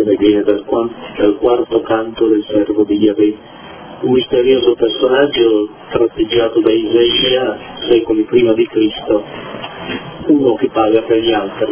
rivelazione viene dal quarto canto del servo di Yahweh, un misterioso personaggio tratteggiato da Isaia secoli prima di Cristo, uno che paga per gli altri.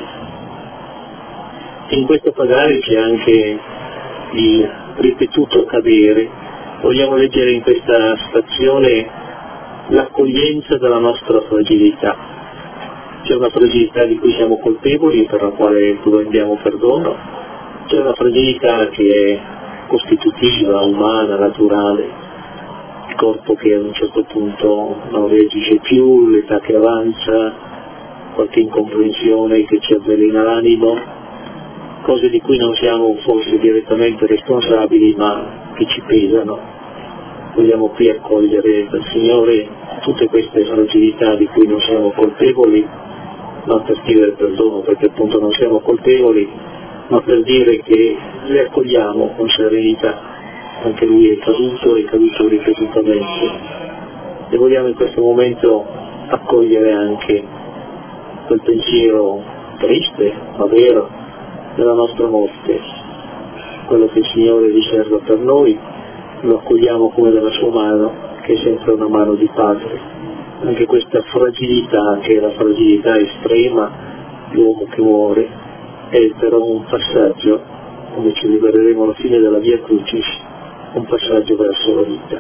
In questo pagare c'è anche il ripetuto cadere. Vogliamo leggere in questa stazione l'accoglienza della nostra fragilità. C'è una fragilità di cui siamo colpevoli e per la quale domandiamo perdono, c'è una fragilità che è costitutiva, umana, naturale, il corpo che ad un certo punto non reagisce più, l'età che avanza, qualche incomprensione che ci avvelena l'animo, cose di cui non siamo forse direttamente responsabili ma che ci pesano. Vogliamo qui accogliere dal Signore tutte queste fragilità di cui non siamo colpevoli, non per chiedere perdono perché appunto non siamo colpevoli, ma per dire che le accogliamo con serenità. Anche lui è caduto ripetutamente e vogliamo in questo momento accogliere anche quel pensiero triste ma vero della nostra morte, quello che il Signore riserva per noi, lo accogliamo come della sua mano, che è sempre una mano di Padre. Anche questa fragilità, che è la fragilità estrema, l'uomo che muore, è però un passaggio, come ci libereremo alla fine della Via Crucis, un passaggio verso la vita.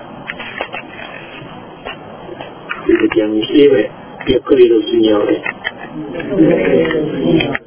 Ripetiamo insieme, vi accoglievo il Signore.